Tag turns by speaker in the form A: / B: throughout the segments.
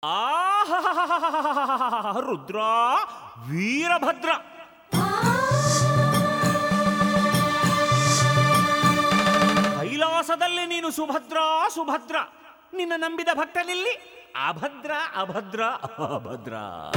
A: ರುದ್ರ ವೀರಭದ್ರ ಕೈಲಾಸದಲ್ಲಿ ನೀನು ಸುಭದ್ರ ಸುಭದ್ರ, ನಿನ್ನ ನಂಬಿದ ಭಕ್ತನಿಲ್ಲಿ ಅಭದ್ರ ಅಭದ್ರ ಅಭದ್ರ.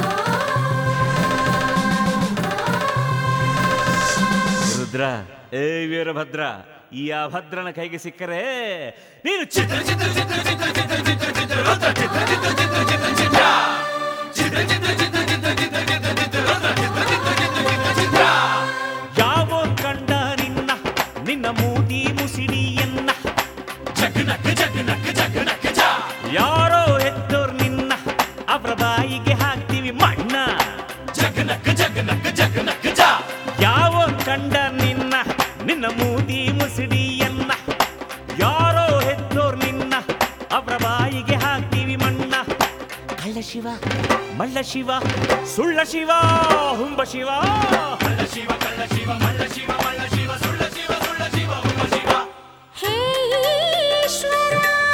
A: ರುದ್ರ, ಏ ವೀರಭದ್ರ, ಈ ಅಭದ್ರನ ಕೈಗೆ ಸಿಕ್ಕರೆ ನೀನು ಚಿತ್ರ ಚಿತ್ರ ಚಿತ್ರ ಚಿತ್ರ ಚಿತ್ರ ಚಿತ್ರ ಚಿತ್ರ ರುದ್ರ ಚಿತ್ರ ಚಿತ್ರ ಚಿತ್ರ ಚಿತ್ರ ಚಿತ್ರ ಚಿತ್ರ ಚಿತ್ರ ಚಿತ್ರ ಚಿತ್ರ ಚಿತ್ರ ಚಿತ್ರ ಚಿತ್ರ ರುದ್ರ ಚಿತ್ರ ಚಿತ್ರ ಚಿತ್ರ ಚಿತ್ರ ಚಿತ್ರ. ಯಾವೋ ಕಂಡ ನಿನ್ನ ನಿನ್ನ ಮೂತಿ ಮುಸಿಡಿಯನ್ನ ಜಗನಕ್ಕ ಜಗನಕ್ಕ ಜಗನಕ್ಕ ಜ. ಯಾರೋ ಹೆತ್ತೋರ್ ನಿನ್ನ ಅವರ ಬಾಯಿಗೆ ಹಾಕ್ತೀವಿ ಮಣ್ಣ ಜಗನಕ್ಕ ಜಗನಕ್ಕ ಜಗನಕ್ಕ ಜ. ಯಾವೋ ಕಂಡ ನಿನ್ನ ನಿನ್ನ ಮೂತಿ ಮುಸಿಡಿಯನ್ನ, ಯಾರೋ ಹೆತ್ತೋರ್ ನಿನ್ನ ಅವರ ಬಾಯಿಗೆ ಹಾಕ್ತೀವಿ ಮಣ್ಣ. ಕಳ್ಳ ಶಿವ ಮಳ್ಳ ಶಿವ ಸುಳ್ಳ ಶಿವ ಹುಂಬ ಶಿವ. ಕಳ್ಳ ಶಿವ ಕಳ್ಳ ಶಿವ ಮಳ್ಳ ಶಿವ ಮಳ್ಳ ಶಿವ ಸುಳ್ಳ ಶಿವ ಸುಳ್ಳ ಶಿವ ಹುಂಬ ಶಿವ.
B: ಹೇ ಈಶ್ವರ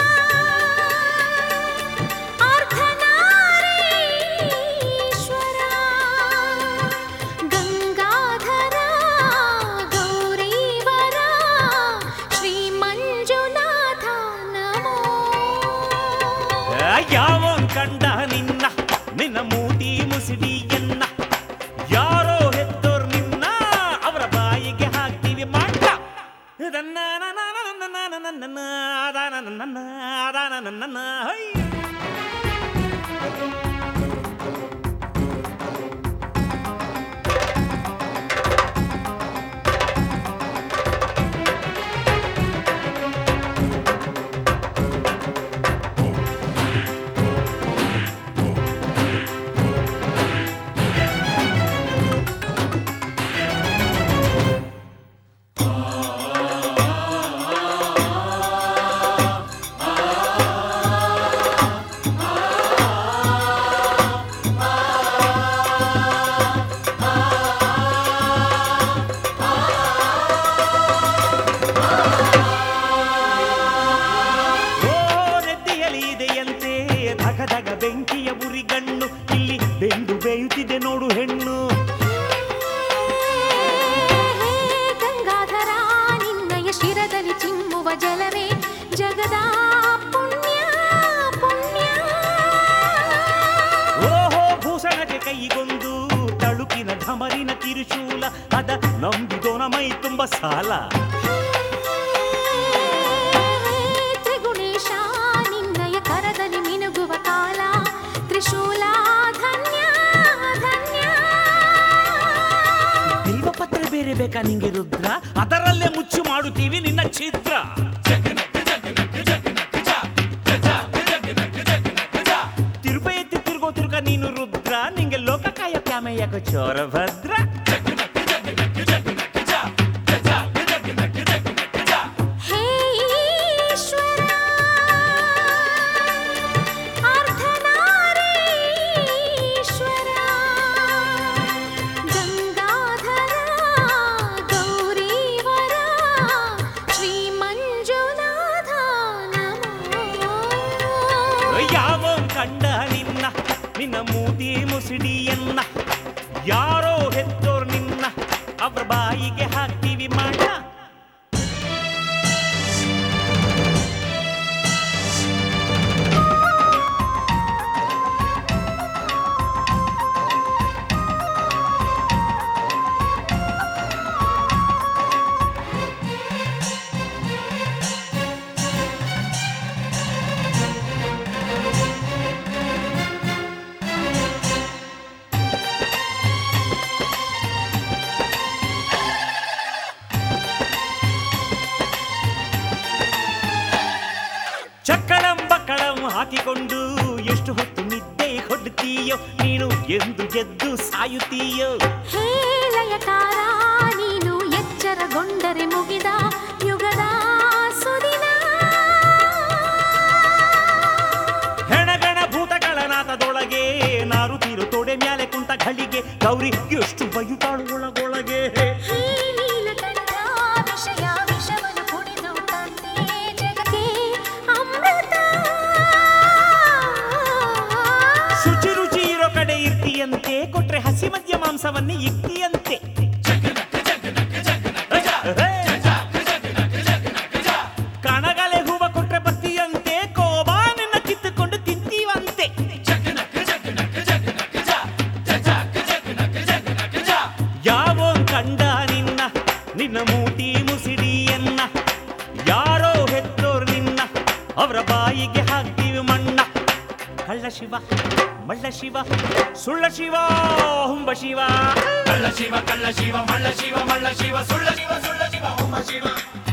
B: ಅರ್ಧನಾರೀಶ್ವರ ಗಂಗಾಧರ ಗೌರೀವರ ಶ್ರೀ ಮಂಜುನಾಥ ನಮೋ.
A: ಯಾವ ಕಂಡ ನಿನ್ನ ನಿನ್ನ ಮೂತಿ ಮುಸಿಡಿಯನ್ನ, ಯಾರೋ ಹೆತ್ತೋರ್ ನಿನ್ನ ಅವರ ಬಾಯಿಗೆ ಹಾಕ್ತೀವಿ ಮಾಡ. ಹೈ ಬೆಂಕಿಯ ಉರಿಗಣ್ಣು, ಇಲ್ಲಿ ಬೆಂದು ಬೇಯುತ್ತಿದೆ ನೋಡು ಹೆಣ್ಣು.
B: ಗಂಗಾಧರ ನಿನ್ನಯ ಶಿರದಲ್ಲಿ ಚಿಮ್ಮುವ ಜಲವೇ ಜಗದ ಪುಣ್ಯ ಪುಣ್ಯ.
A: ಓಹೋ ಭೂಷಣಕ್ಕೆ ಕೈಗೊಂದು ತಳುಕಿನ ಢಮರಿನ ಕಿರುಶೂಲ, ಅದ ನಂಬಿದೋನ ಮೈ ತುಂಬ ಸಾಲ.
B: ತ್ರಿಗುಣೇಶ ನಿನ್ನಯ ಕರದಲ್ಲಿ ಮಿನುಗುವ ಕಾಲ ತ್ರಿಶೂಲ ಧನ್ಯ ಧನ್ಯ.
A: ಬಿಲ್ವ ಪತ್ರ ಬೇರೆ ಬೇಕಾ ನಿಂಗೆ ರುದ್ರ, ಅದರಲ್ಲೇ ಮುಚ್ಚು ಮಾಡುತ್ತೀವಿ ನಿನ್ನ ಛಿದ್ರ. ತಿರುಪ ಎತ್ತಿ ತಿರುಗೋ ತಿರುಗ ನೀನು ರುದ್ರ, ನಿಂಗೆ ಲೋಕಕಾಯ ಪ್ಯಾಮೆಯಾಗ ಚೋರ ಭದ್ರ.
B: ಹೇ ಈಶ್ವರ ಅರ್ಧನಾರೀಶ್ವರ ಗಂಗಾಧರ ಗೌರೀವರ ಶ್ರೀ ಮಂಜುನಾಥ ನಮೋ.
A: ಯಾವ ಕಂಡ ನಿನ್ನ ನಿನ್ನ ಮೂತಿ ಮುಸಿಡಿಯನ್ನ, ಯಾರೋ ಹೆತ್ತೋರ್ ನಿನ್ನ ಅವ್ರ ಬಾಯಿಗೆ ಹಾಕ್ತೀವಿ ಮಾಡ. ಚಕ್ಕಳಂ ಬಕ್ಕಳಂ ಹಾಕಿಕೊಂಡು ಎಷ್ಟು ಹೊತ್ತು ನಿದ್ದೆ ಕೊಡ್ತೀಯೋ ನೀನು, ಎಂದು ಎದ್ದು ಸಾಯುತ್ತೀಯೋ.
B: ಹೇ ಲಯಕಾರ ನೀನು ಎಚ್ಚರಗೊಂಡರೆ ಮುಗಿದ ಯುಗದ ಸುದಿನ.
A: ಹೆಣಗಣ ಭೂತಗಳ ನಾಥದೊಳಗೆ ನಾರುತ್ತೀರು ತೊಡೆ ಮ್ಯಾಲೆ ಕುಂತ ಘಳಿಗೆ, ಗೌರಿ ಎಷ್ಟು ಬಯುತ್ತಾಳು ಒಳಗೊಳಗೆ.
B: ಹೇ ನೀಲಕಂಠ ವಿಷಯ ವಿಷವನ್ನು ಕುಡಿದು ತಂದೆ ಜಗಕ್ಕೆ ಅಮೃತ.
A: ಶುಚಿ ರುಚಿ ಇರೋ ಕಡೆ ಇರ್ತೀಯಂತೆ, ಕೊಟ್ರೆ ಹಸಿ ಮದ್ಯ ಮಾಂಸವನ್ನೇ ಇಕ್ತಿಯಂತೆ. ಕಣಗಲೆ ಹೂವ ಕೊಟ್ರೆ ಬತ್ತಿಯಂತೆ, ಕೋಬಾನನ್ನ ಕಿತ್ತುಕೊಂಡು ತಿಂತೀವಂತೆ. ಯಾವೋ ಕಂಡ ನಿನ್ನ ಮೂತಿ ಮುಸಿಡಿಯನ್ನ, ಯಾರೋ ಹೆತ್ತೋರ್ ನಿನ್ನ, ಅವರ ಬಾಯಿಗೆ ಹಾಕ್ತೀವಿ ಮಣ್ಣ. ಕಳ್ಳ ಶಿವ ಮಳ್ಳ ಶಿವ ಸುಳ್ಳ ಶಿವ ಹುಂಬ ಶಿವ.
C: ಕಳ್ಳ ಶಿವ ಕಳ್ಳ ಶಿವ ಮಳ್ಳ ಶಿವ ಮಳ್ಳ ಶಿವ ಸುಳ್ಳ ಶಿವ ಸುಳ್ಳ ಶಿವ ಹುಂಬ ಶಿವ.